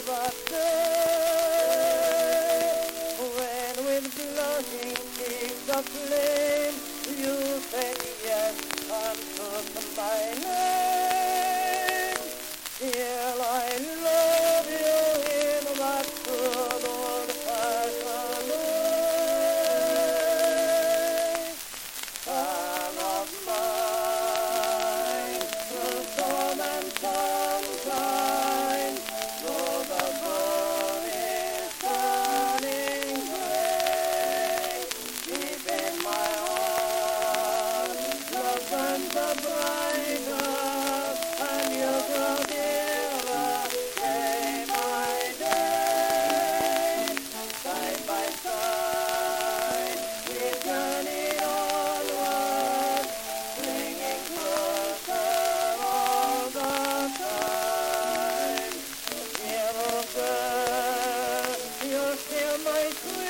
that day when with blushing cheeks aflame you said yes unto my name. Still I love you in that good old-fashioned way. Son of mine, the storm and sunshine, though the moon is turning gray, deep in my heart, the suns are brighter, and you grow dearer day by day. Side by side, we journey onward, clinging closer all the time. Dear old girl, you're still my sweet.